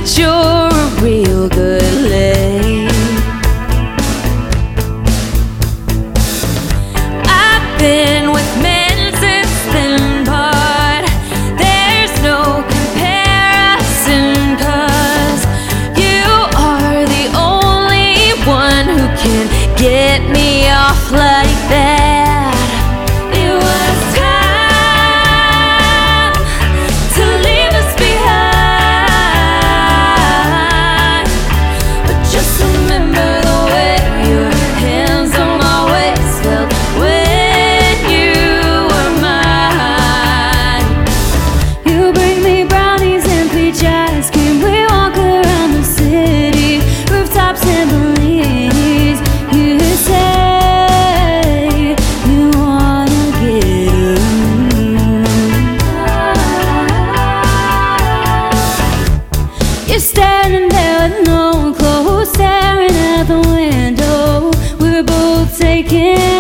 that you're a real good lay. I've been with men since then, but there's no comparison, 'cause you are the only one who can get me off like that. It was time to leave us behind, but just remember the way your hands on my waist felt when you were mine. You bring me brownies and peach ice cream. We walk around the city, rooftops and Bellinis. You say you wanna get You're standing there with no clothes, staring at the window. We're both taking